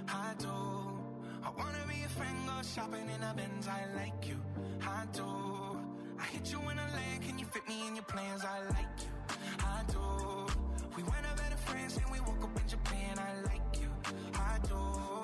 I do. I wanna be a friend, go shopping in a Benz, I like you. I do. I hit you in a land, can you fit me in your plans? I like you. I do. We went up better friends and we woke up in Japan, I like you. I do.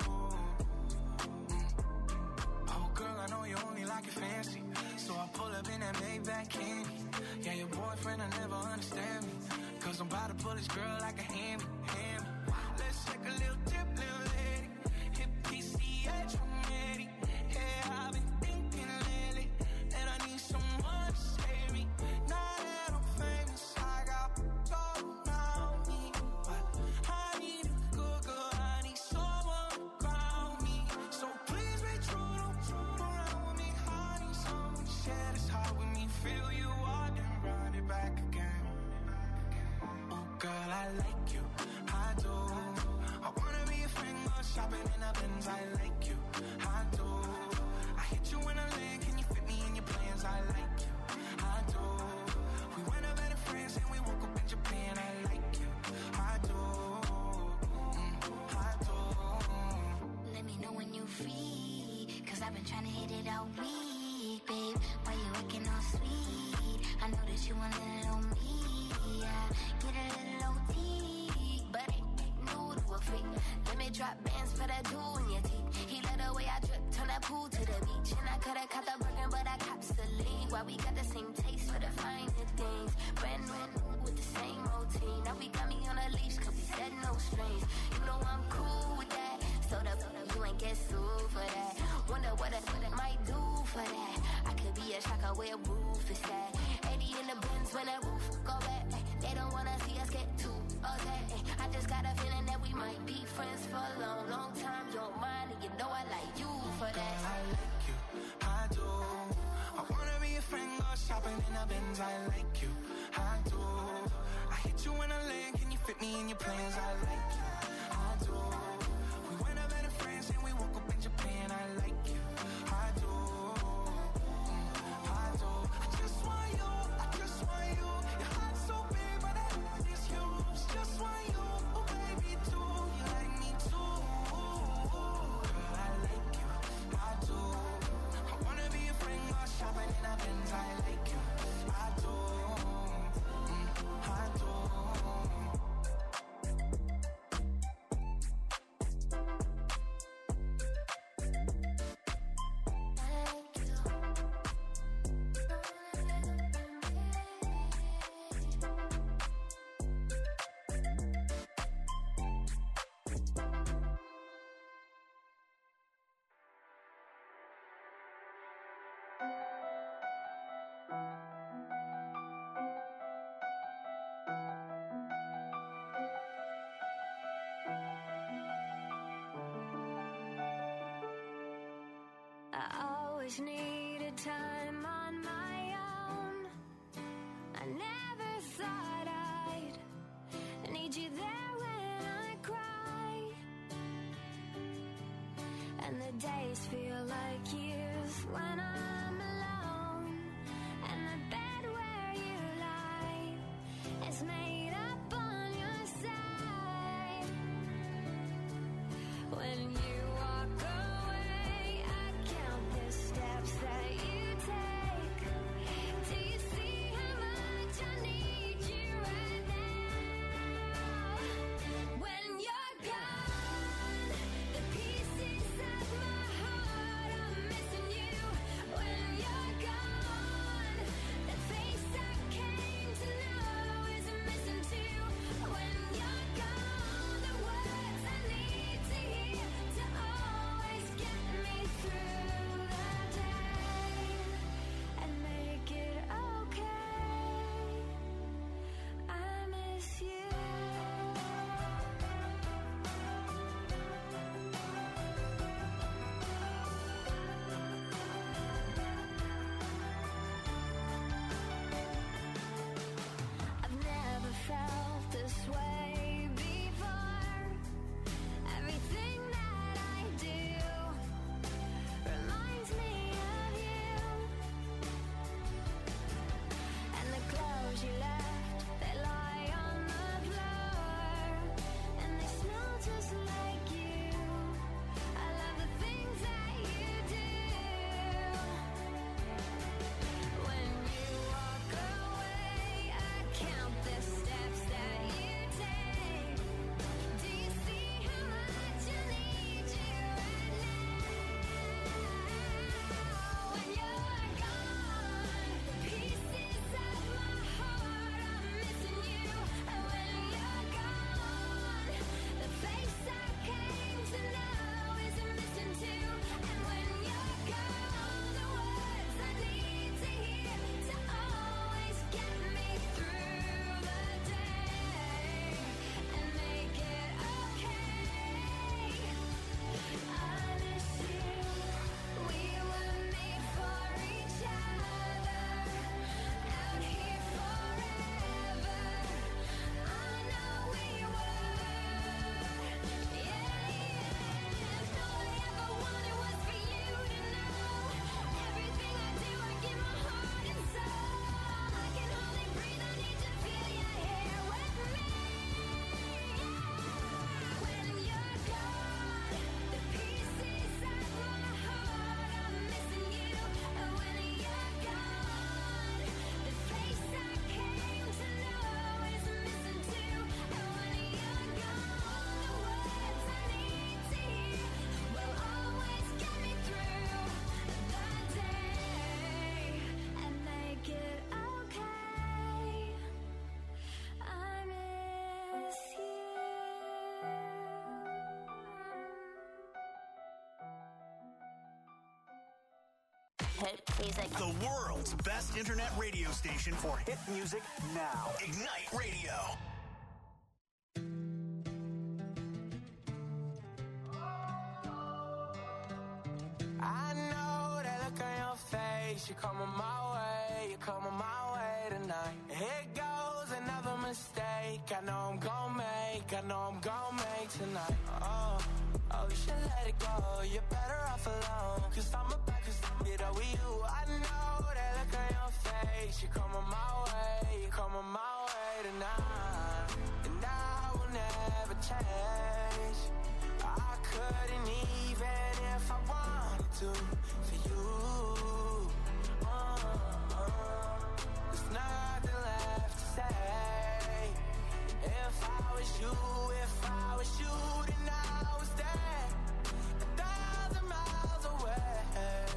Oh girl, I know you only like it fancy, so I pull up in that Maybach candy. Yeah, your boyfriend will never understand me, cause I'm about to pull this girl like a hammy. Let's take a little dip, little lady. Hit PCH from Eddie. Yeah, I've been thinking lately that I need someone to save me. Now that I'm famous, I got gold on me, but I need a good girl, I need someone to ground me. So please be true, don't fool around with me. I need someone to share this heart with me. Feel you out and run it back again. Oh girl, I like you, I do. I wanna be a friend, go shopping in a Benz, I like you, I do. I hit you in a land, can you fit me in your plans? I like you, I do. We went up better friends and we woke up in Japan, I like you, I do. I do. Let me know when you free, cause I've been trying to hit it all week, babe. Why you acting all sweet? I know that you want a little me, yeah. Get a little OT, but ain't new to a freak. Let me drop bands for that jewel in your teeth. He let the way I drip, turn that pool to the beach. And I could've caught the Birkin, but I cops the lead. Why we got the same taste for the finer things. Brand new with the same routine. Now we got me on a leash, cause we said no strings. You know I'm cool with that, so the you ain't get sued for that. Wonder what I might do for that. I could be a shocker where a roof is at. 80 in the Benz when that roof go back. They don't wanna see us get too upset. I just got a feeling that we might be friends for a long, long time. You're mine and you know I like you for that. Girl, I like you, I do. I wanna be a friend, go shopping in a Benz, I like you, I do. I hit you in a land, can you fit me in your plans? I like you, I do. We went up better friends and we woke up in Japan, I like you, I do. I do. I just want you, I just want you. Your heart's so big, but that is huge. Just want you, oh baby, too. You like me too. Girl, I like you, I do. I wanna be a friend, go shopping in a Benz, I like you, I do. I do. I always needed time on my own. I never thought I'd need you there when I cry. And the days feel like years when I'm alone. And the bed where you lie is made up on your side. When you walk away, I count the steps that you take. Do you see how much I need you right now? When you're gone, the pieces of my heart are missing you. When you're gone, the face I came to know is missing too. When you're gone, the words I need to hear to hit music. The world's best internet radio station for hit music now. Ignite Radio. I know that look on your face. You're coming my way. You're coming my way tonight. Here goes another mistake. I know I'm gon' make. I know I'm gon' make tonight. Oh, you should let it go. You're better off alone. Cause I'm about to get over you. I know that look on your face. You're coming my way. You're coming my way tonight. And I will never change. I couldn't even if I wanted to for you. There's nothing left to say. If I was you, then I was there 1,000 miles away.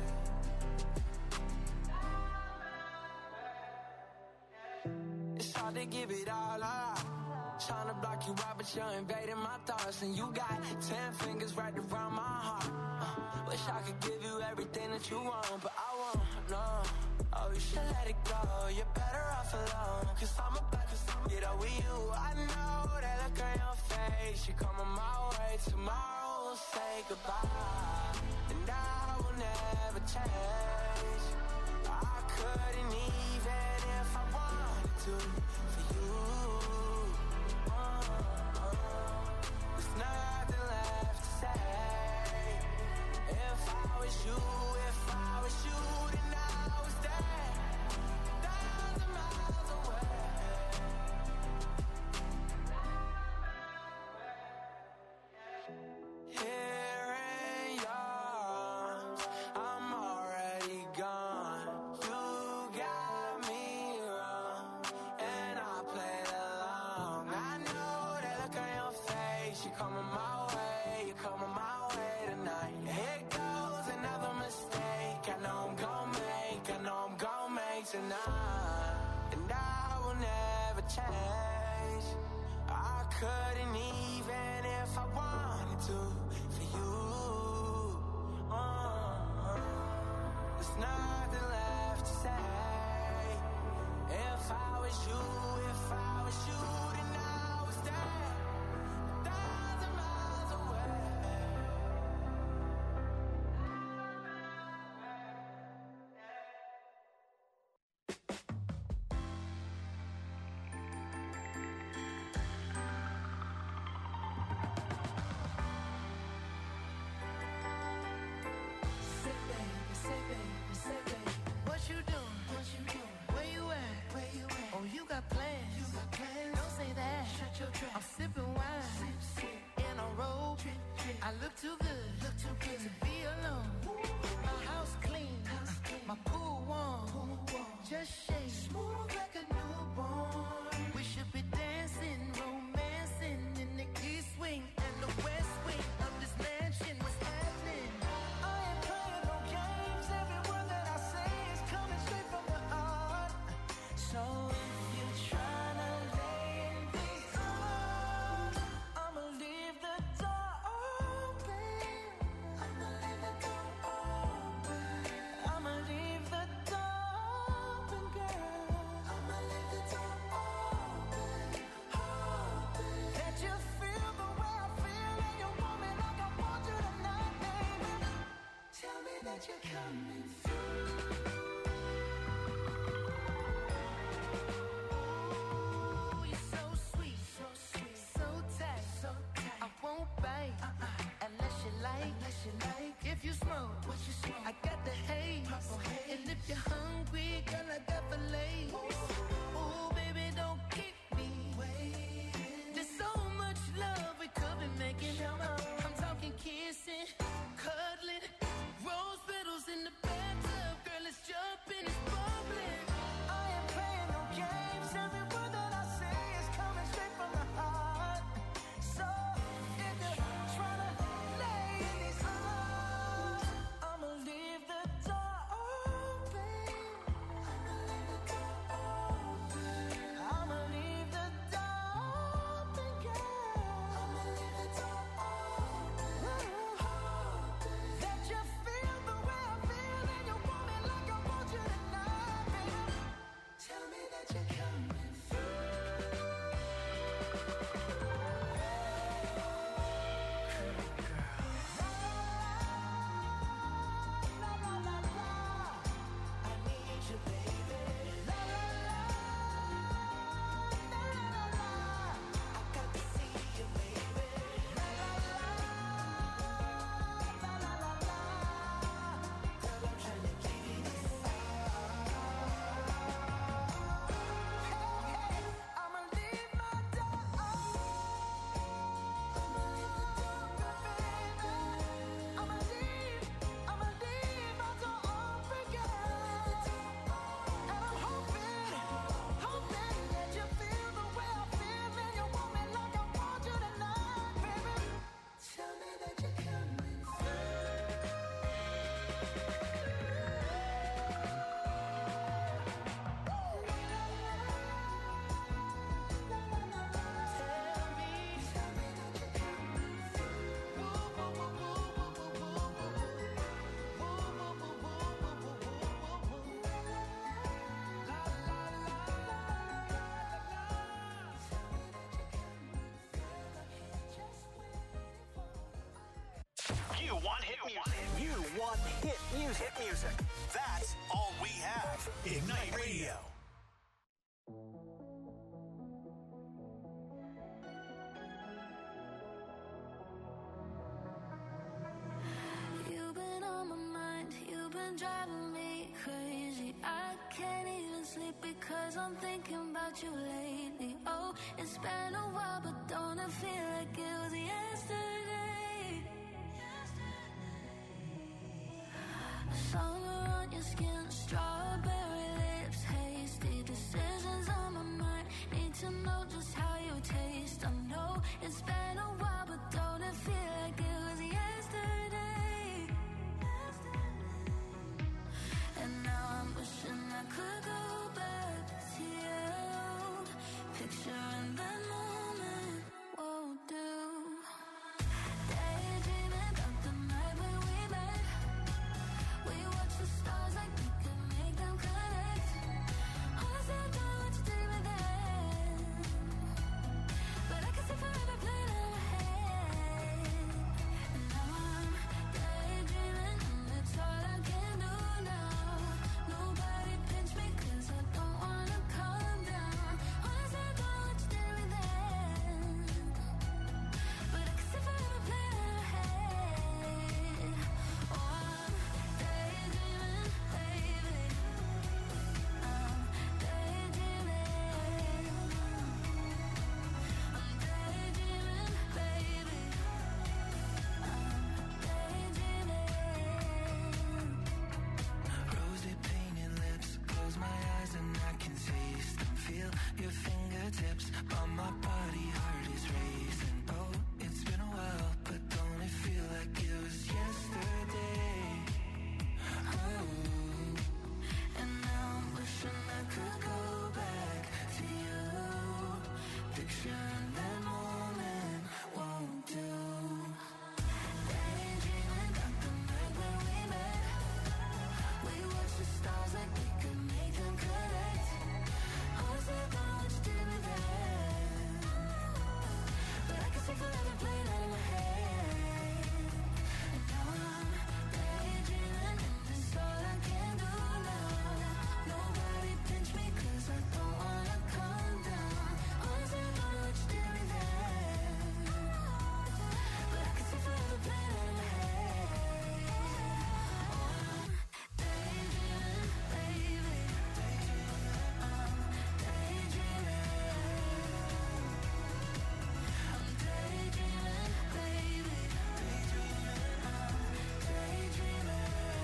It's hard to give it all up. Trying to block you out, but you're invading my thoughts. And you got 10 fingers right around my heart. Wish I could give you everything that you want, but I won't, no. Oh, you should let it go. You're better off alone. Cause I'm about to get over you. I know that look on your face. You're coming my way. Tomorrow we'll say goodbye. And I will never change. I couldn't even if I wanted to for you. There's nothing left to say. If I was you, then I was there 1,000 miles away. Here in yours, I'm already gone. You got me wrong, and I played along. I know that look on your face. You're coming my way. You're coming my way tonight. Here goes another mistake. I know I'm gon' make. I know I'm gon' make tonight. And I will never change. I couldn't even if I wanted to for you. There's nothing left to say. If I was you, then I was there 1,000 miles away. What you doing? Where you at? Oh, you got plans. Don't say that. I'm sipping wine in a robe. I look too good to be alone. My house clean, my pool warm. Just shake smooth like a newborn. We should be dancing, romancing in the east wing and the west wing of this mansion. What's happening? I ain't playing no games. Every word that I say is coming straight from the heart. So if you're tryna lay in these arms, I'ma leave the door open. I'ma leave the door open. I'ma leave the door open, girl. hit music. That's all we have. Ignite Radio. You've been on my mind, you've been driving me crazy. I can't even sleep because I'm thinking about you lately. Oh, it's been a while, but don't it feel like it was yesterday? Summer on your skin, strawberry lips, hasty decisions on my mind. Need to know just how you taste. I know it's been a while, but don't it feel like it was yesterday? And now I'm wishing I could go back to you. Picturing that moment won't do. Daydreaming about the night when we met. We watched the stars like we could make them connect. Honestly, I don't know what you did with that, but I can see forever playing in my head. And now I'm daydreaming, and it's all I can do now. Nobody pinch me 'cause I don't wanna calm down. Honestly, I don't know what you did with that, but I can see forever playing in my head. Oh, I'm daydreaming, baby. I'm daydreaming. I'm daydreaming, baby. I'm daydreaming. Rosy painted lips, close my eyes and I can taste them. Feel your fingertips on my body, heart is racing. Oh, it's been a while, but don't it feel like it was yesterday? Oh, and now I'm wishing I could go back to you. Picturing that moment won't do. Daydreaming about the night when we met. We watched the stars like we could make them connect. Honestly, I don't know what you did with that, but I can see forever playing out in my head. And now I'm daydreaming, and it's all I can do now. Nobody pinch me 'cause I don't wanna calm down. Honestly, I don't know what you did with that, but I can see forever playing out in my head. Oh, I'm daydreaming, baby. I'm daydreaming. I'm daydreaming, baby. I'm daydreaming.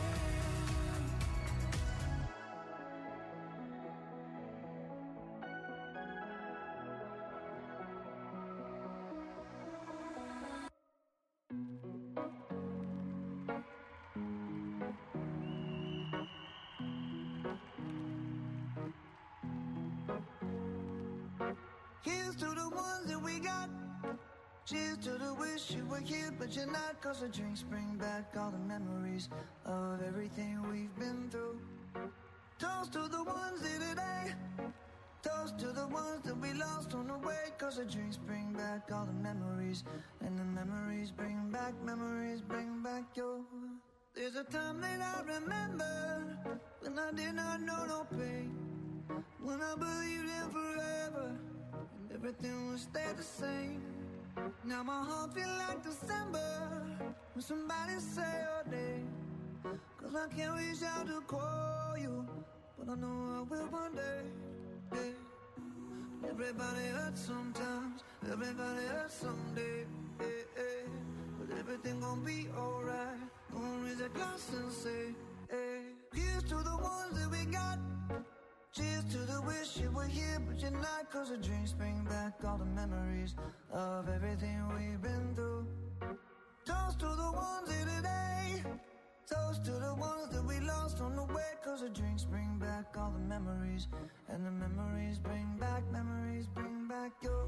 Here's to the ones that we got. Cheers to the wish you were here, but you're not. 'Cause the drinks bring back all the memories of everything we've been through. Toast to the ones here today. Toast to the ones that we lost on the way. 'Cause the drinks bring back all the memories. And the memories bring back your. There's a time that I remember when I did not know no pain. When I believed in forever and everything would stay the same. Now my heart feel like December when somebody say your name. 'Cause I can't reach out to call you, but I know I will one day. Yeah. Everybody hurts sometimes, everybody hurts someday. Yeah, yeah. But everything gon' be alright. Gonna raise a glass and say, hey. Here's to the ones that we got. Cheers to the wish you were here, but you're not. 'Cause the drinks bring back all the memories of everything we've been through. Toast to the ones here today. Toast to the ones that we lost on the way. 'Cause the drinks bring back all the memories. And the memories bring back your.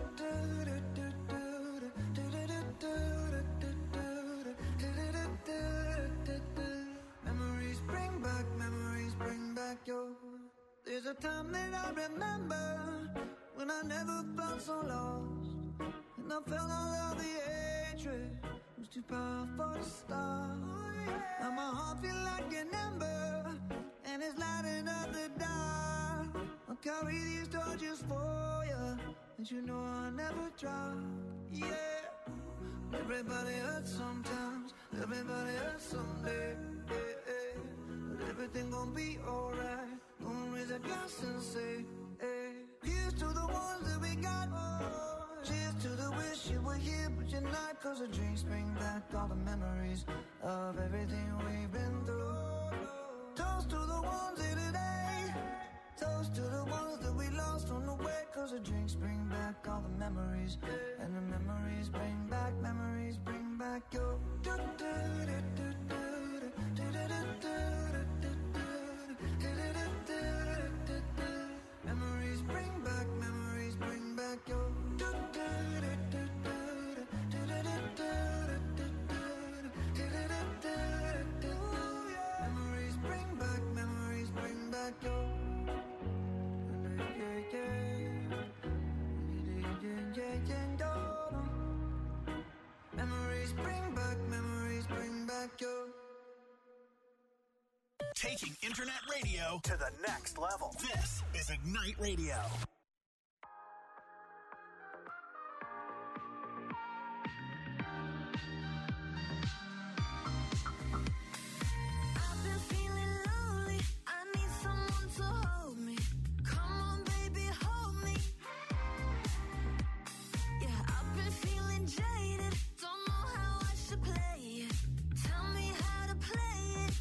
Memories bring back your. There's a time that I remember when I never felt so lost, and I felt all of the hatred was too powerful to stop. Now my heart feel like an ember, and it's lighting up the dark. I'll carry these torches for you, and you know I'll never drop. Yeah, everybody hurts sometimes, everybody hurts someday. But everything gon' be alright. Gonna raise a glass and say, hey. Here's to the ones that we got. Cheers to the wish you were here, but you're not. Cause the drinks bring back all the memories of everything we've been through. Toast to the ones here today. Toast to the ones that we lost on the way. Cause the drinks bring back all the memories. And the memories bring back your memories bring back your memories bring back your memories bring back your. Taking internet radio to the next level. This is Ignite Radio. I've been feeling lonely. I need someone to hold me. Come on, baby, hold me. Yeah, I've been feeling jaded. Don't know how I should play it. Tell me how to play it.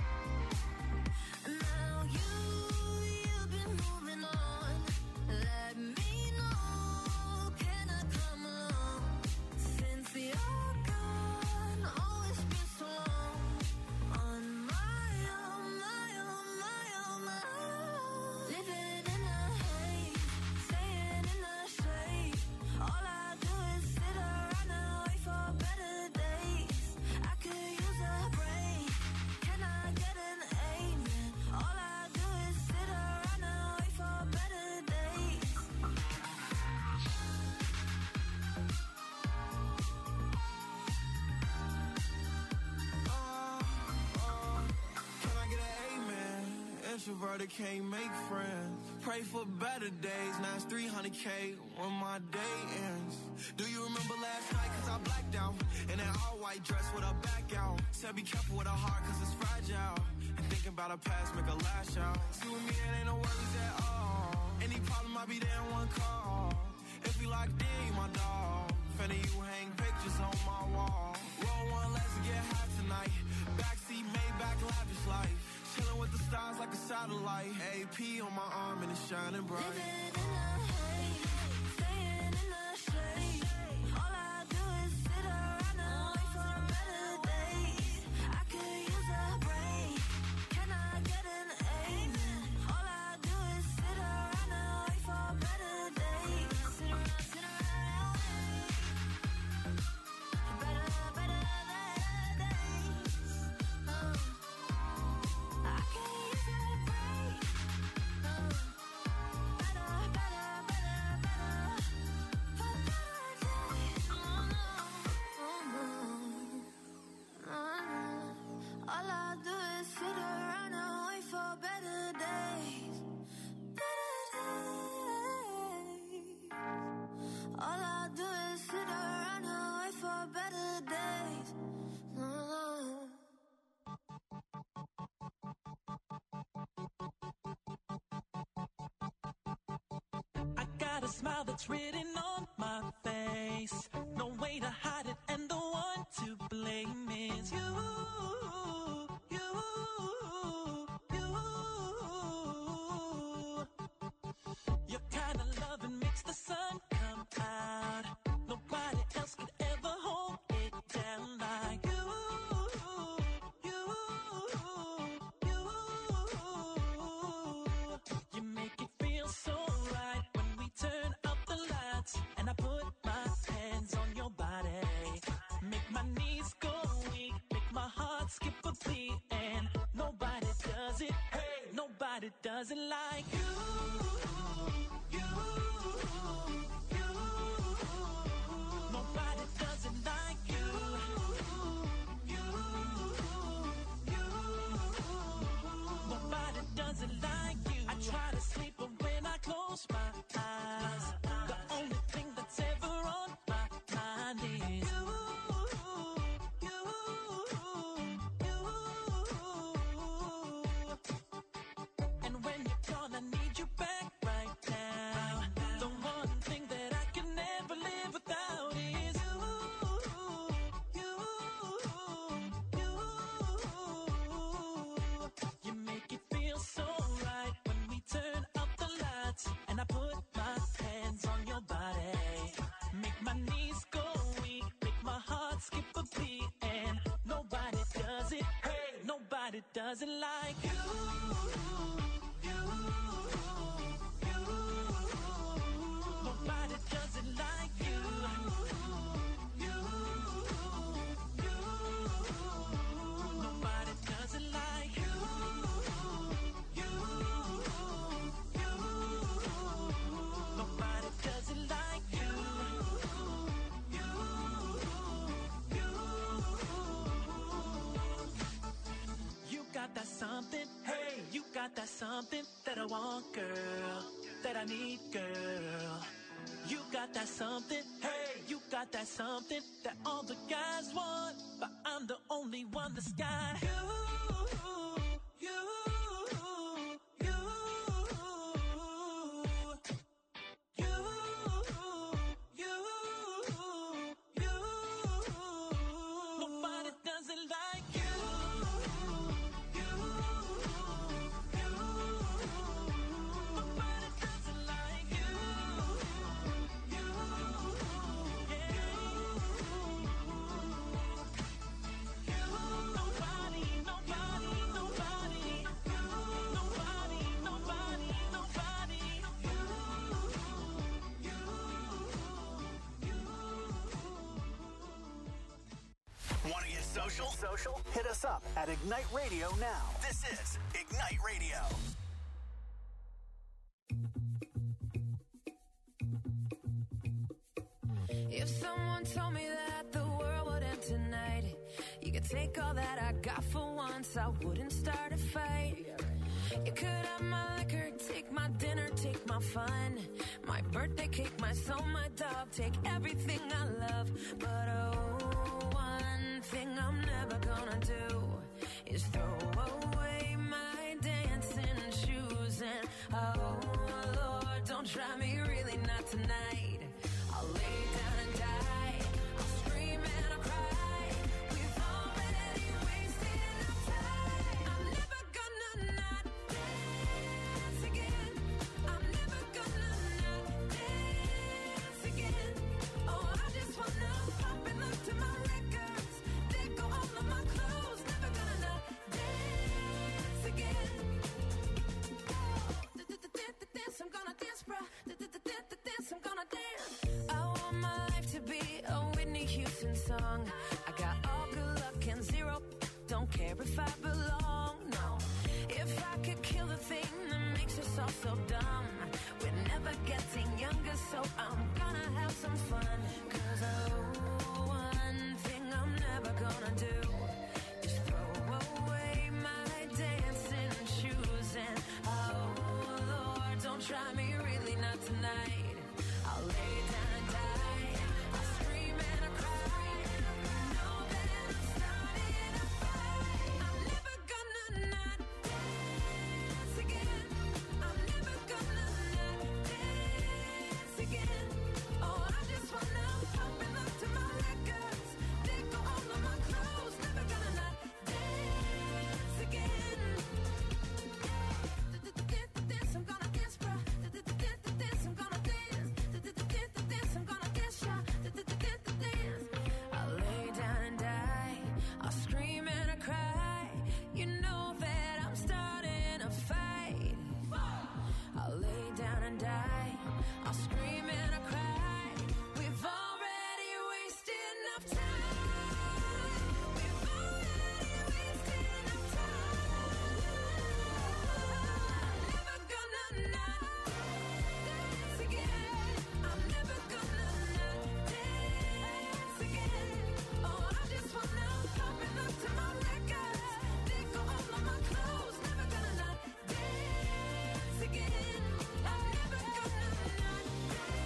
Now you've been moving on. Let me know. Can I come along? Since you're gone, oh, it's been so long. On my own, my own, my own, my own. Living in a haze, staying in the shade. All I do is sit around and wait for better days. I could use a break. Can I get an amen? All I do is sit around and wait for better days. Can I get an amen? Introverted can't make friends. Pray for better days. Now it's 300K when my day ends. Do you remember last night? Cause I blacked out. In an all white dress with a back out. Said be careful with a heart cause it's fragile. And thinking about a past make a lash out. See with me it ain't no worries at all. Any problem I be there in one call. If we locked in, you my dog. Finna you hang pictures on my wall. Roll one, let's get high tonight. Backseat, Maybach, lavish life. Chilling with the stars like a satellite. AP on my arm and it's shining bright. Living in a haze, staying in the shade. All I do is sit around and wait for better days. I could use a break. Can I get an amen? All I do is sit around and wait for better days. Sit around, better days. I could use a break. Better for better days. All I do is sit around and wait for better days. Better days. All I do is sit around and wait for better days. I got a smile that's written on my face. No way to hide it, and the one to blame is you. Your kind of loving makes the sun come out. Nobody else could ever hold it down like you. You make it feel so right when we turn up the lights and I put my hands on your body. Make my knees go weak, make my heart skip a beat, and nobody does it. Hey, nobody does it like you. Nobody does it like you. does it like you. Nobody does it like you. Nobody does it like you. Nobody does it like you. You got that something, hey, you got that something that I want, girl, that I need, girl. You got that something, hey, you got that something that all the guys want, but I'm the only one that's got you. Nobody does it like you. Nobody does it like you. Want to get social? Hit us up at Ignite Radio now. This is Ignite Radio. If someone told me that the world would end tonight, you could take all that I got for once, I wouldn't start a fight. You could have my liquor, take my dinner, take my fun, my birthday cake, my soul, my dog, take everything I love. But oh, one thing I'm never gonna do is throw away my dancing shoes. And oh Lord, don't try me, really not tonight. I'll lay down and die, I'll scream and I'll cry. We've already wasted enough time. I'm never gonna not dance again. I'm never gonna not dance again. Oh, I just wanna pop and look to my records. They go all of my clothes. Never gonna not dance again. Dance, I'm gonna dance, bro. Dance, I'm gonna dance. I want my life to be a Whitney Houston song. I got all good luck and zero. Don't care if I belong, no. If I could kill the thing that makes us all so dumb, we're never getting younger, so I'm gonna have some fun. 'Cause oh, one thing I'm never gonna do is throw away my dancing shoes. And oh Lord, don't try me, really not tonight. I'll lay down and die, I'll scream and I'll cry. Know that I'm starting a fight. I'm never gonna not dance again. I'm never gonna not dance again. Oh, I just wanna pop and look to my records. They go all of my clothes. Never gonna not dance again. Dance, I'm gonna dance, bro. Dance, I'm gonna dance. Dance, I'm gonna dance, yeah. Dance. I'll lay down and die, I'll scream and I cry. You know that I'm starting a fight. I'll lay down and die, I'll scream and I cry. We've already wasted enough time. We've already wasted enough time. Never gonna not dance again. I'm never gonna not dance again. Oh, I just wanna pop and look to my records. They go all of my clothes. Never gonna not dance again. I'm never gonna not dance again.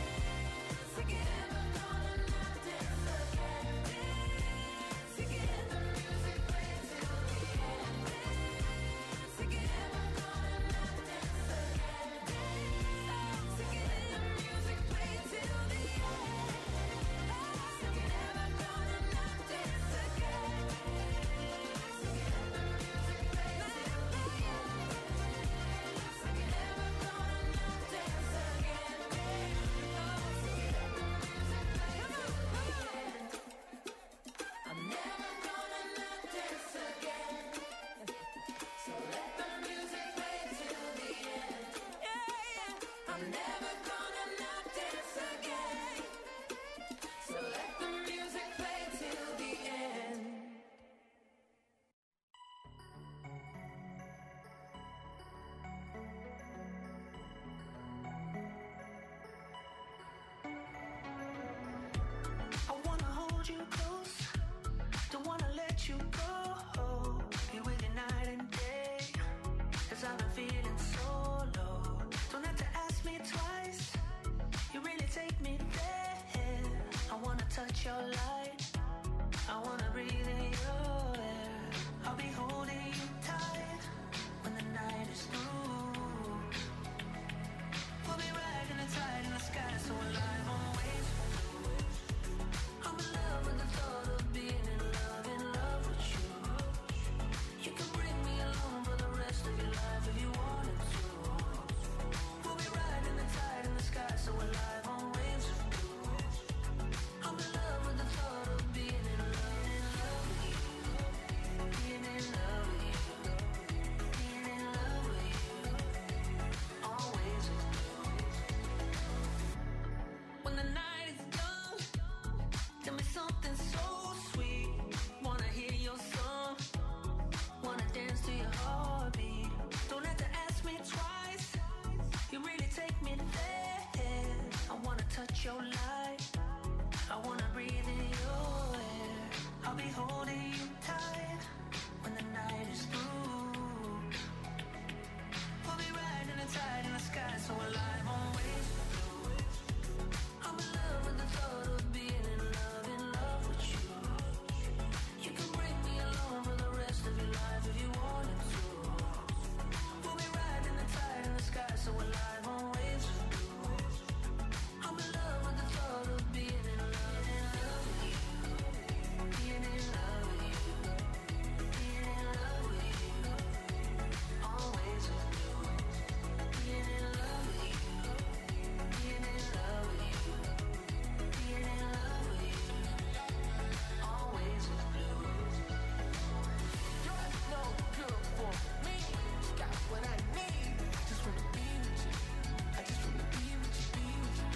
so light. I wanna breathe in your air. I'll be holding you tight when the night is through. We'll be riding the tide in the sky, so alive on waves. I'm in love with the thought of being in love with you. You can bring me along for the rest of your life if you wanted to. We'll be riding the tide in the sky, so alive on waves. I'm in love with the thought of being in love with you. Being in love with you. Being in love with you. Always with you. Being in love with you. Being in love with you. Being in love with you. Always with you. You're no good for me. You got what I need. Just wanna be with you. I just wanna be with you, be with you.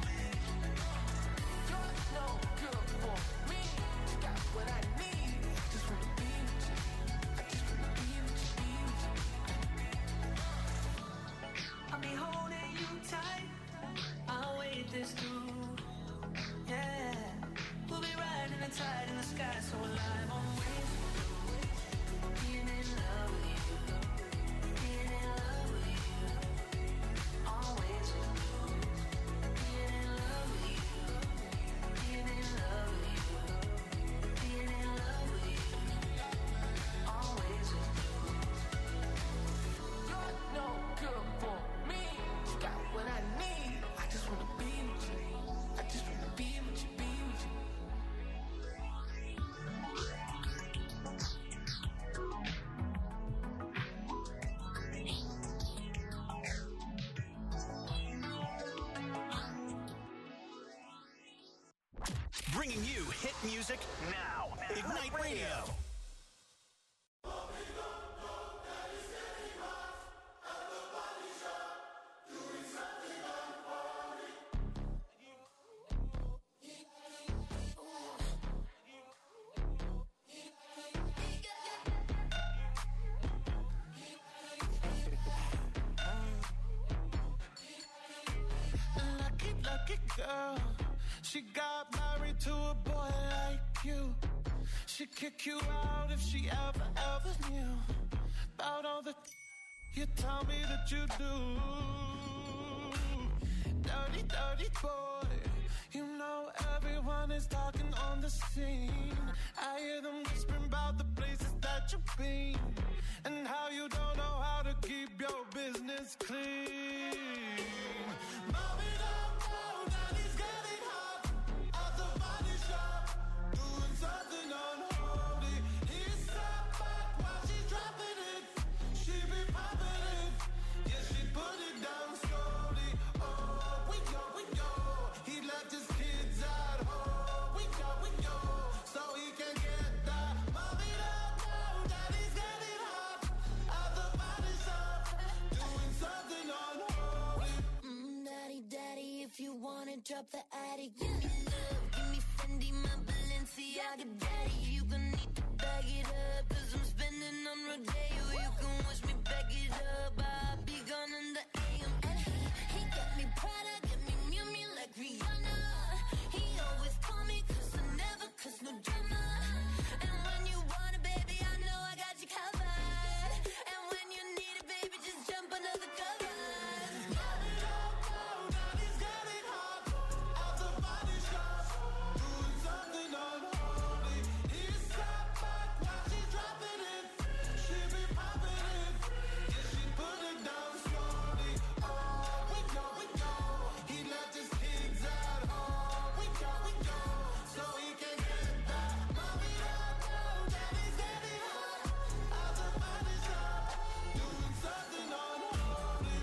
You're no good for me. You got what I need. Just wanna be with you. I just wanna be with you, be with you. I'll be holding you tight. I'll wait this through. Yeah. We'll be riding the tide in the sky, so alive on waves. Being in love with you. Being in love with you. Always with you. Being in love with you. Being in love with you. Being in love with you. Always with you. You're no good for me. You got what I need. I just wanna be with you. I just wanna be with you, be with you. Bringing you hit music now. Ignite Radio. Lucky girl. She got married to a boy like you. She'd kick you out if she ever knew about all the you tell me that you do. Dirty, dirty boy. You know everyone is talking on the scene. I hear them whispering about the places that you've been and how you don't know how to keep your business clean. Mommy, don't go, daddy's getting hot at the body shop, doing something unholy. He sat back while she's dropping it. She be popping it, yeah, she put it down slowly. Oh, we go. He left his kids at home. We go, so he can get that. Mommy, don't go, daddy's getting hot at the body shop, doing something unholy. Daddy, if you wanna drop the attic, give me love, give me Fendi, my Balenciaga. Daddy, you gon' need to bag it up, 'cause I'm spending on Rodeo. You can wish me back it up, I'll be gone in the AM. And he got me Prada, got me Miu Miu like Rihanna. He always call me 'cause I never cause no drama. And when you want it, baby, I know I got you covered. And when you need it, baby, just jump under the covers. Daddy's getting hot at the body shop, doing something unholy. He sat back while she's dropping it. She be popping it, yeah, she put it down slowly. Oh, we go. He left his kids at home. We go, so he can get that. Mommy, don't go, daddy's getting hot at the body shop, doing something unholy.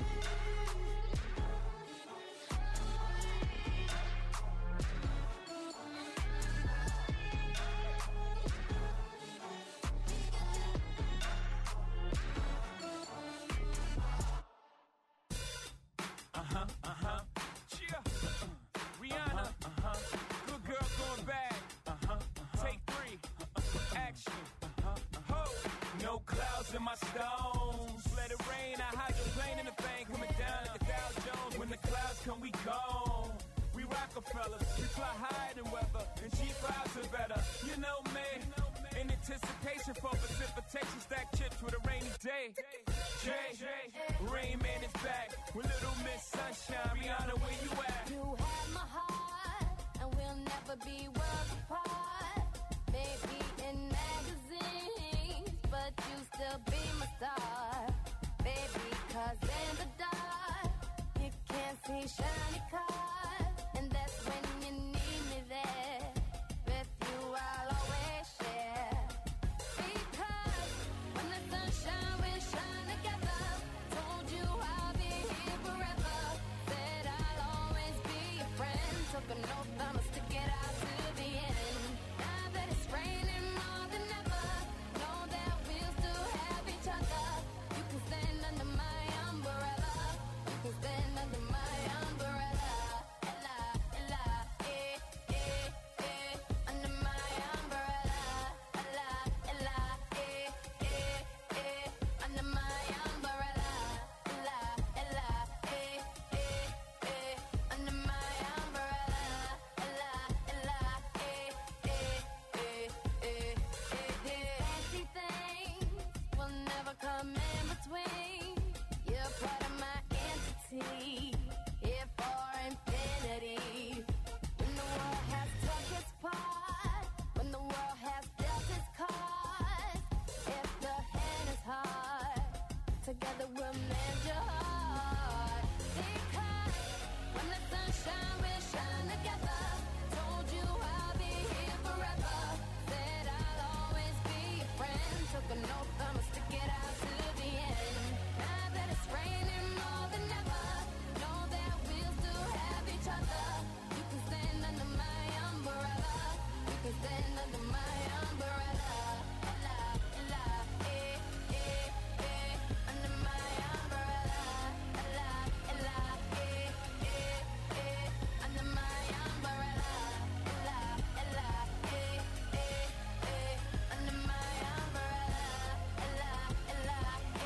Yeah. Rihanna. Good girl going bad. Take 3. Action. Ho. No clouds in my stones. Let it rain. I hydroplane in the thing coming down like a Dow Jones. When the clouds come, we gone. We fellas. We fly higher than weather, and G5s are better. You know me, in anticipation for precipitation, stack chips with a rainy day. Jay, Rain Man is back with Little Miss Sunshine. Rihanna, where you at? You have my heart, and we'll never be worlds apart. Maybe in magazines, but you still be my star. Baby, 'cause in the dark, you can't see shiny cars. And that's when you need me there. With you, I'll always share. Because when the sunshine will shine together, told you I'll be here forever. Said I'll always be your friend. Took an oath, I'ma stick it out to the end. Now that it's raining more than ever, know that we'll still have each other. You can stand under my umbrella. You can stand under my umbrella. Ella, Ella, under my umbrella. Ella, Ella, under my umbrella. Ella, Ella, under my umbrella. Ella, Ella, fancy things will never come in between. You're part of my entity, here for infinity. When the world has took its part, when the world has dealt its cards, if the hand is hard, together we'll mend your heart. Because when the sunshine will shine together, told you I'll be here forever. Said I'll always be your friend. Took an oath, I'ma stick it out to the end. Now that it's raining more than ever, know that we'll still have each other. You can stand under my umbrella. You can stand under my umbrella. Ella, Ella, under my umbrella. Ella, Ella, under my umbrella. Ella, Ella, under my umbrella. Ella, Ella,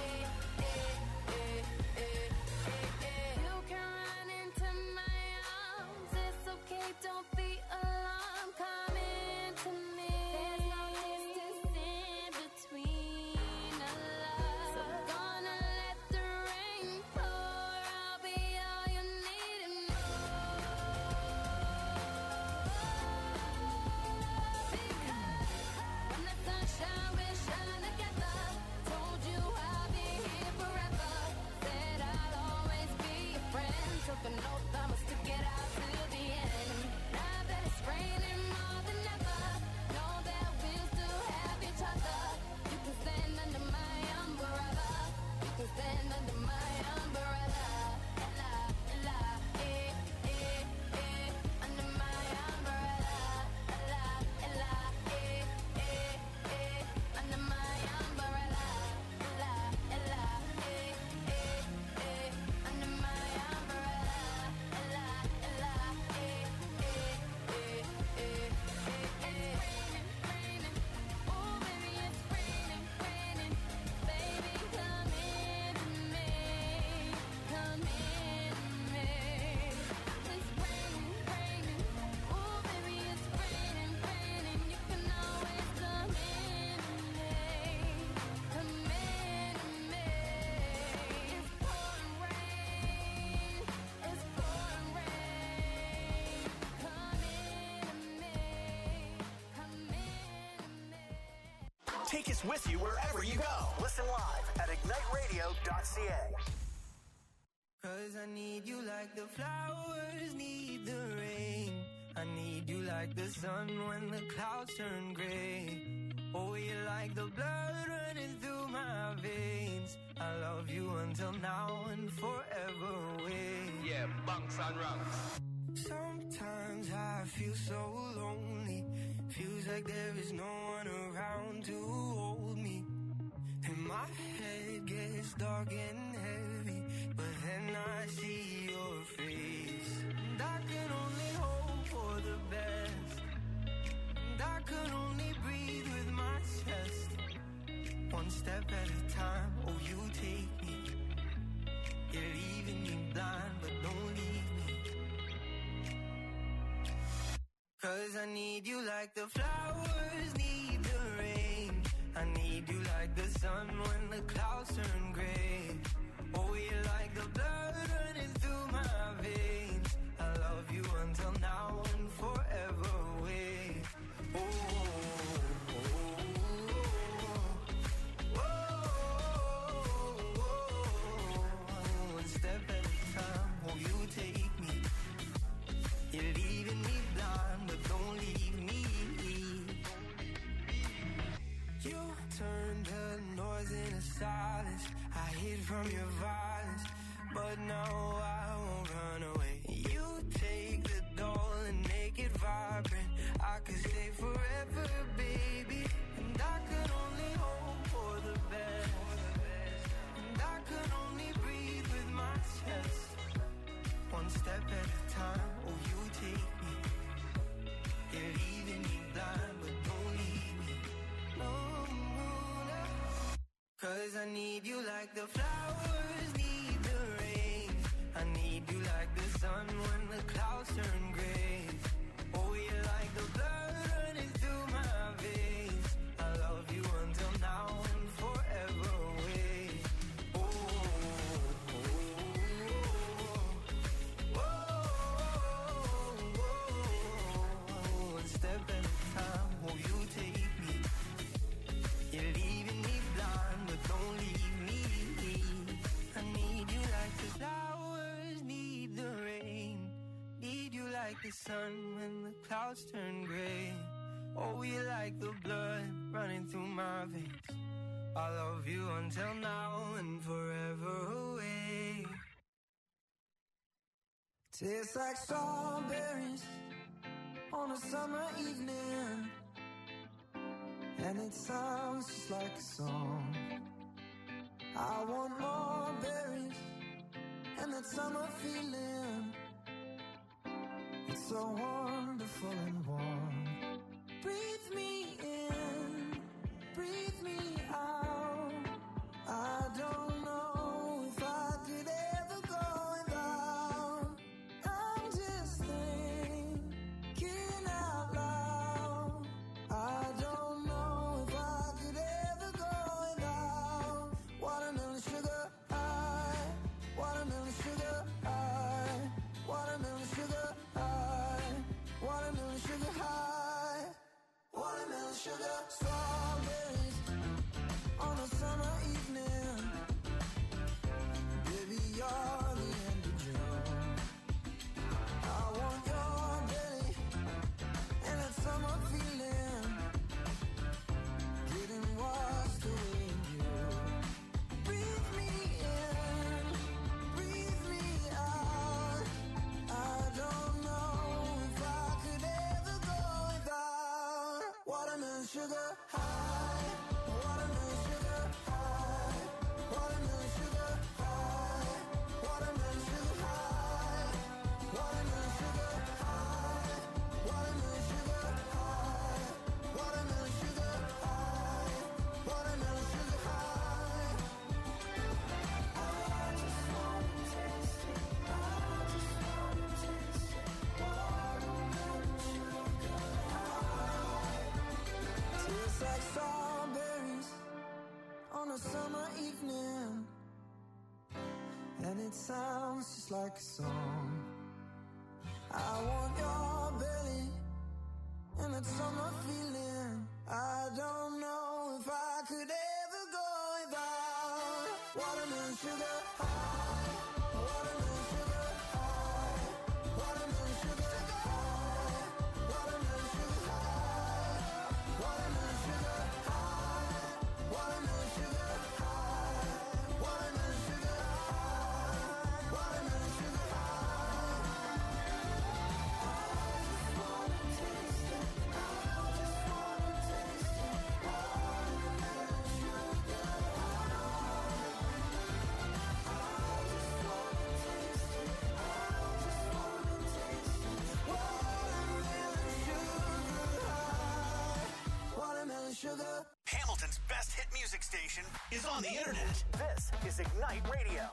you can run into my arms. It's okay, don't be alarmed. Come into me. There's no distance in between our love. So gonna let the rain pour. I'll be all you need and more. Because when the sunshine will shine together, told you I'll be here forever. Said I'll always be your friend. Took an oath, I'ma stick it out to the end. Now that it's raining more than ever, know that we'll still have each other. You can stand under my umbrella. You can stand under my umbrella. Ella, Ella, under my umbrella. Ella, Ella, under my umbrella. Ella, Ella, under my umbrella. Ella, Ella, it's raining, oh baby, it's raining. Baby, come into me, come into me. It's raining, oh baby, it's raining. You can always come into me, come into me. It's pouring rain, it's pouring rain. Come into me, come into me. Take us with you wherever you go. Listen live at igniteradio.ca. 'Cause I need you like the flowers need the rain. I need you like the sun when the clouds turn gray. Oh, you're like the blood running through my veins. I love you until now and forever away. Yeah, bunks and rungs. Sometimes I feel so lonely. Feels like there is no one around to hold me. And my head gets dark and heavy, but then I see your face. And I can only hope for the best. And I can only breathe with my chest. One step at a time, oh you take me. You're leaving me blind, but don't leave me. 'Cause I need you like the flowers need the rain. I need you like the sun when the clouds turn gray. Oh, you're like the blood running through my veins. I love you until now and forever away. One step at a time, oh, you take me. You're leaving me blind, but don't leave me. You turned the noise into silence. I hid from your violence, but now I won't run away. You take the doll and make it vibrant. I could stay forever, baby, and I could only hope for the best. And I could only breathe with my chest. One step at a time, oh, you take me. You're leaving me blind, but don't leave me. No, no. 'Cause I need you like the flowers need the rain. I need you like the sun when the clouds turn gray. Oh, you're like the blood running through my veins. I love you until now and forever away. One step at a time, oh, you take me. You're leaving me blind, but don't leave me. I need you like the flowers need the rain. Need you like the sun when the clouds turn gray. Oh, you're like the blood running through my veins. I love you until now and forever away. Tastes like strawberries on a summer evening, and it sounds just like a song. I want more berries and that summer feeling. It's so wonderful and warm. Breathe me in, breathe me out. I don't know if I could ever go without. I'm just thinking out loud. I don't know if I could ever go without. Watermelon sugar high, watermelon sugar high, watermelon sugar high, watermelon sugar high, watermelon sugar. Strawberries on a summer evening. Baby, you're the end of June. I want your belly and that summer feeling, getting washed away in you. Breathe me in, breathe me out. I don't know if I could ever go without. Watermelon sugar high, watermelon sugar high, watermelon sugar high, watermelon sugar high, watermelon sugar high, watermelon sugar high, watermelon sugar high, watermelon sugar high. I just wanna taste it, I just wanna taste it, watermelon sugar high. Tastes like strawberries on a summer evening, and it sounds just like a song. I want your belly and that summer feeling. I don't know if I could ever go without. Watermelon sugar high, watermelon sugar high, watermelon sugar high, watermelon sugar high, watermelon sugar high, watermelon sugar high, watermelon sugar high, watermelon sugar high. I just wanna taste it, I just wanna taste it, watermelon sugar high. Watermelon sugar. Hamilton's best hit music station is on the internet. This is Ignite Radio.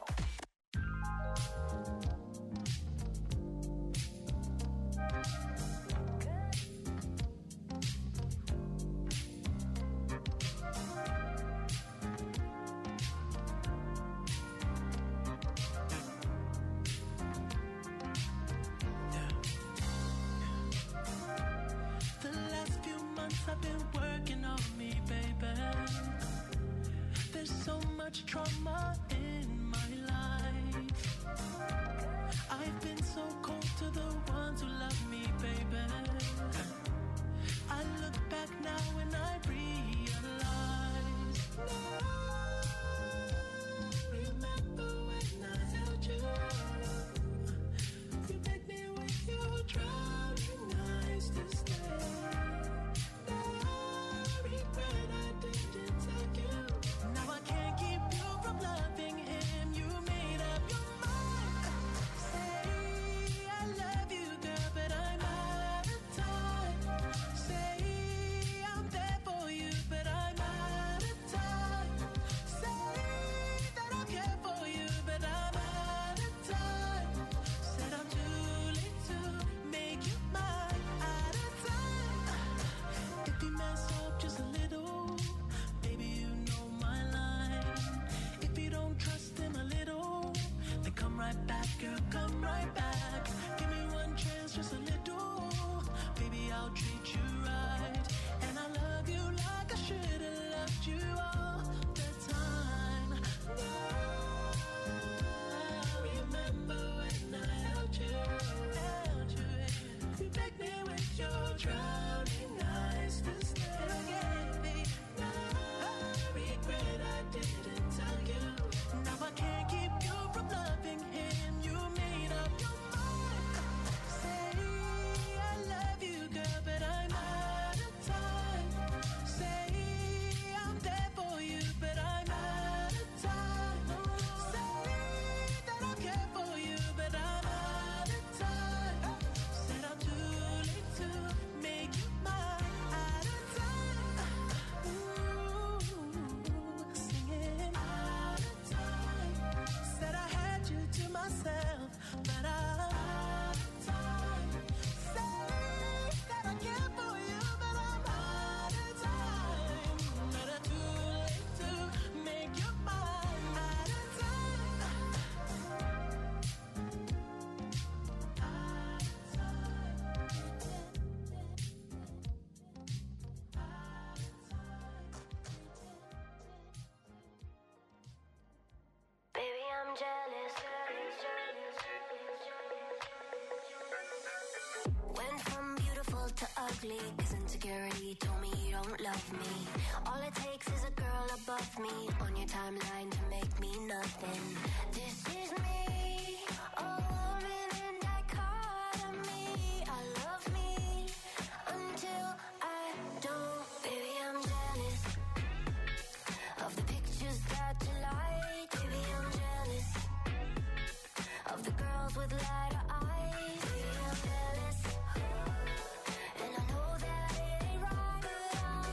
ugly, cause insecurity told me you don't love me. All it takes is a girl above me on your timeline to make me nothing. This is me, a woman in dichotomy. I love me until I don't. Baby, I'm jealous of the pictures that you like. Baby, I'm jealous of the girls with lighter eyes. Baby, I'm jealous, and I know that it ain't right, but I'm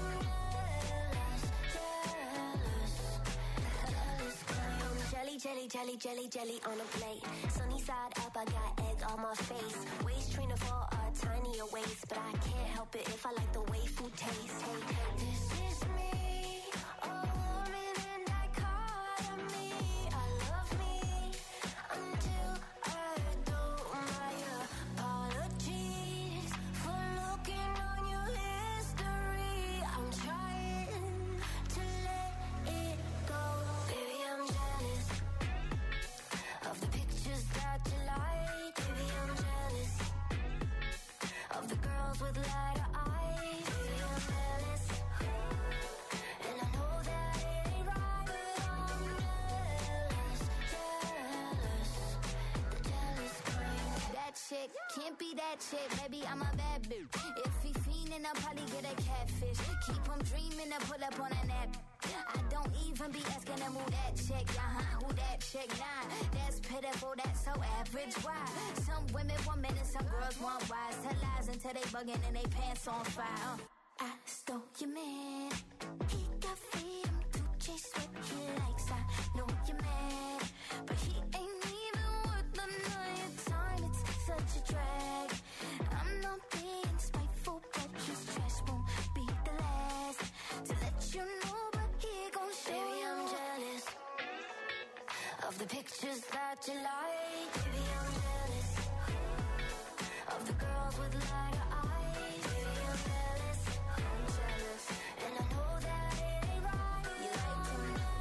jealous, jealous. Jelly, jelly, jelly, jelly, jelly on a plate. Sunny side up, I got egg on my face. Waist trainer for a tinier waist, but I can't help it if I like the way food tastes. Hey, this is me, a woman in dichotomy. I love me until I don't. My apologies for looking on your history. I'm trying to let it go. Baby, I'm jealous of the pictures that you like. Baby, I'm jealous of the girls with lighter eyes. Baby, I'm jealous, and I know that it ain't right, but I'm jealous, jealous. The jealous kind. That chick can't be that chick, baby, I'm a bad bitch. If he fiendin', I'll probably get a catfish. Keep him dreamin' to pull up on a nap. I don't even be asking him who that chick, who that chick, nah. That's pitiful, that's so average, why? Some women want men and some girls want wise. Tell lies until they buggin' and they pants on fire. I stole your man, he got freedom to chase what he likes. I know you're mad, but he ain't even worth the night time. It's such a drag. I'm not being spiteful, but his trash won't be the last to let you know, but he gon' show. Baby, I'm jealous of the pictures that you like. Baby, I'm jealous of the girls with lighter eyes. Baby, I'm jealous, and I know that it ain't right. You like them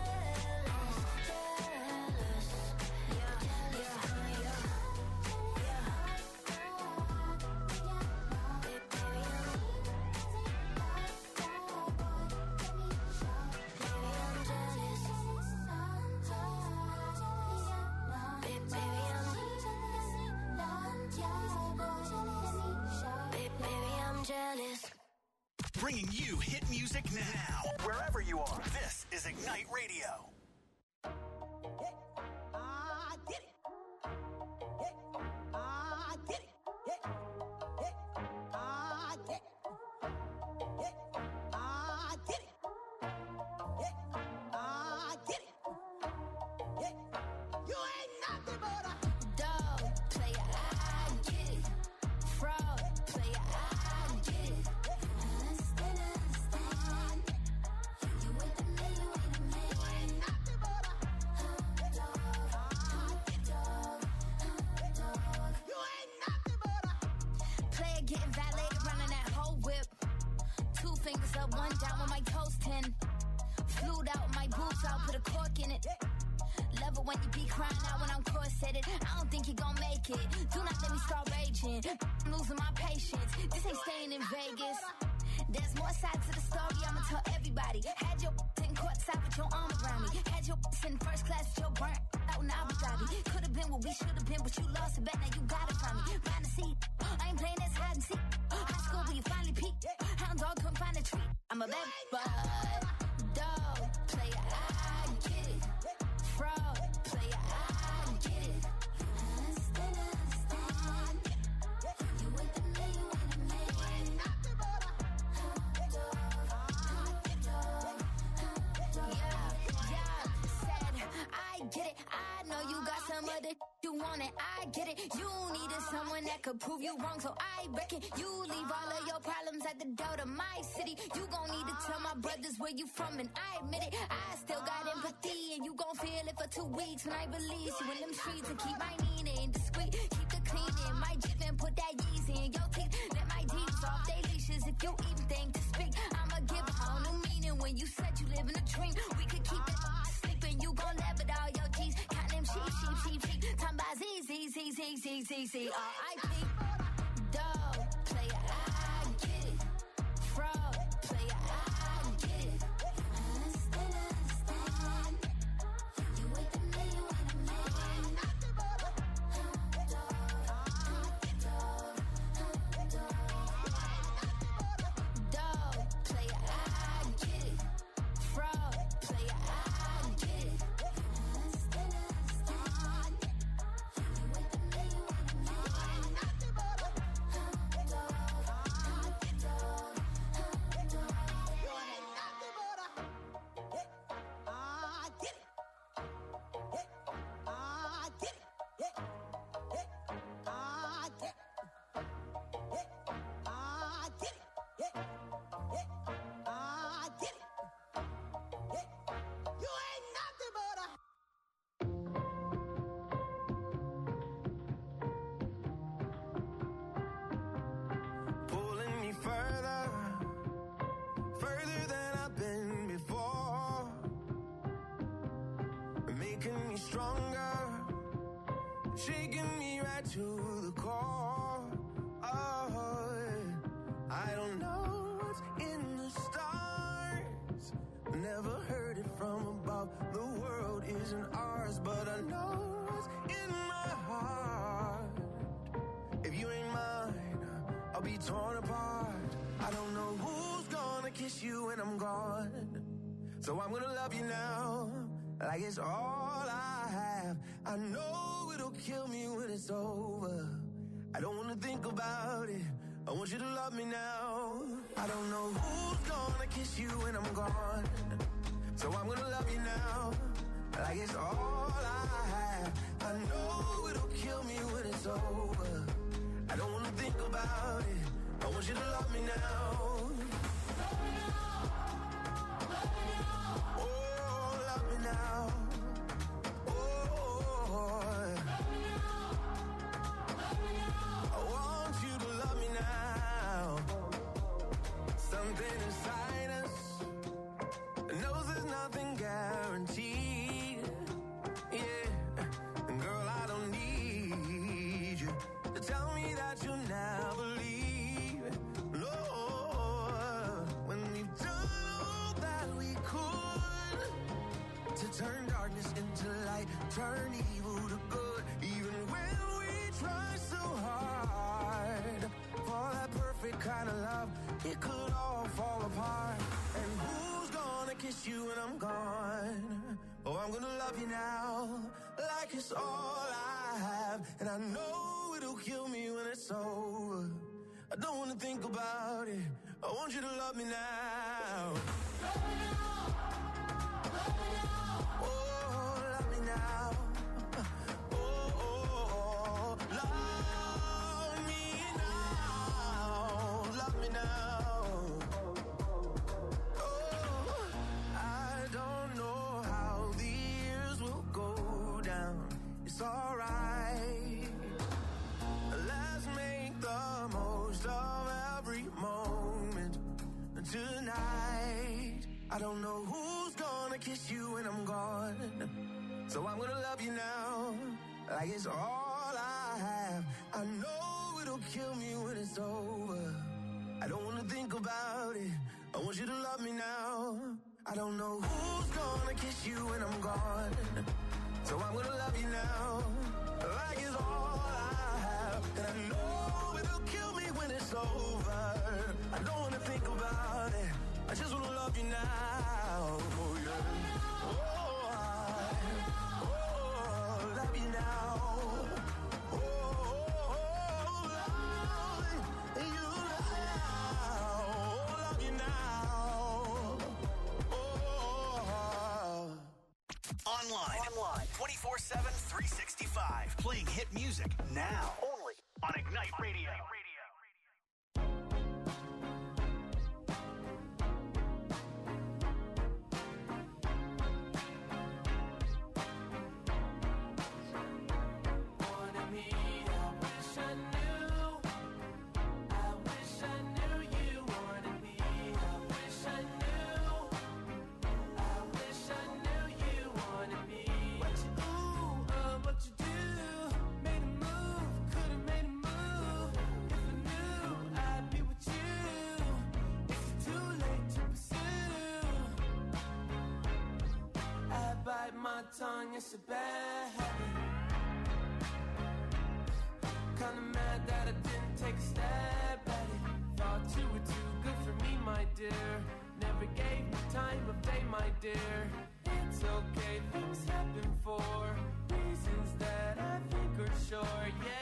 jealous, yeah, jealous, yeah. Bringing you hit music now, wherever you are. This is Ignite Radio. When you be crying out when I'm corseted, I don't think you gon' make it. Do not let me start raging, I'm losing my patience. This ain't staying in Vegas. There's more sides to the story, I'ma tell everybody. Had your in courtside with your arm around me. Had your in first class with your burnt out in Abu Dhabi. Could've been what we should've been, but you lost it back, now you got it from me. Find a seat, I ain't playing this hide and seek. High school where you finally peaked. Hound dog couldn't find a treat. I'm a bad boy. Dog, player, I get it. Fraud, player, I get it. Understand. You with the man, you with the man. Yeah, said, I get it. I know you got some other you want it. I get it. You needed someone that could prove you wrong, so I reckon you leave all of your problems at the door to my city. You gon' need to tell my brothers where you from, and I admit it. I still got empathy, and you gon' feel it for 2 weeks when I release you in them streets. And keep my meaning discreet, keep the cleaning. My Jeep and put that Yeezy in your teeth. Let my D's off they leashes if you even think to speak. I'ma give a whole new meaning when you said you live in a dream. We could keep it sleeping, you gon' laugh at all your G's. Count them sheep. Time by Z. R.I.P. Dog, player, I get it. call. Oh, I don't know what's in the stars. Never heard it from above. The world isn't ours, but I know what's in my heart. If you ain't mine, I'll be torn apart. I don't know who's gonna kiss you when I'm gone. So I'm gonna love you now, like it's all I have. I know it'll kill me when it's over. I don't wanna think about it. I want you to love me now. I don't know who's gonna kiss you when I'm gone. So I'm gonna love you now, like it's all I have. I know it'll kill me when it's over. I don't wanna think about it. I want you to love me now. Oh, love me now. Oh, I want you to love me now. Something inside us knows there's nothing guaranteed. Yeah, and girl, I don't need you to tell me that you'll never leave. No, when we've done all that we could to turn darkness into light, turn evil to good. Even when we try so hard for that perfect kind of love, it could all fall apart. And who's gonna kiss you when I'm gone? Oh, I'm gonna love you now, like it's all I have. And I know it'll kill me when it's over. I don't wanna think about it. I want you to love me now. Oh, love me now. Oh, love me now. Love me now. Oh, I don't know how the years will go down. It's alright. Let's make the most of every moment tonight. I don't know who's gonna kiss you when I'm gone. So I'm gonna love you now, like it's all I have. I know it'll kill me when it's over. I don't wanna think about it. I want you to love me now. I don't know who's gonna kiss you when I'm gone. So I'm gonna love you now, like it's all I have. And I know it'll kill me when it's over. I don't wanna think about it. I just wanna love you now. Oh, yeah. Oh, love you now. Oh, love you now. Love you now. Oh. Online. 24/7, 365. Playing hit music now. Only on Ignite Radio. Tongue, it's a bad habit. Kinda mad that I didn't take a stab at it. Thought you were too good for me, my dear. Never gave me time of day, my dear. It's okay, things happen for reasons that I think are sure, yeah.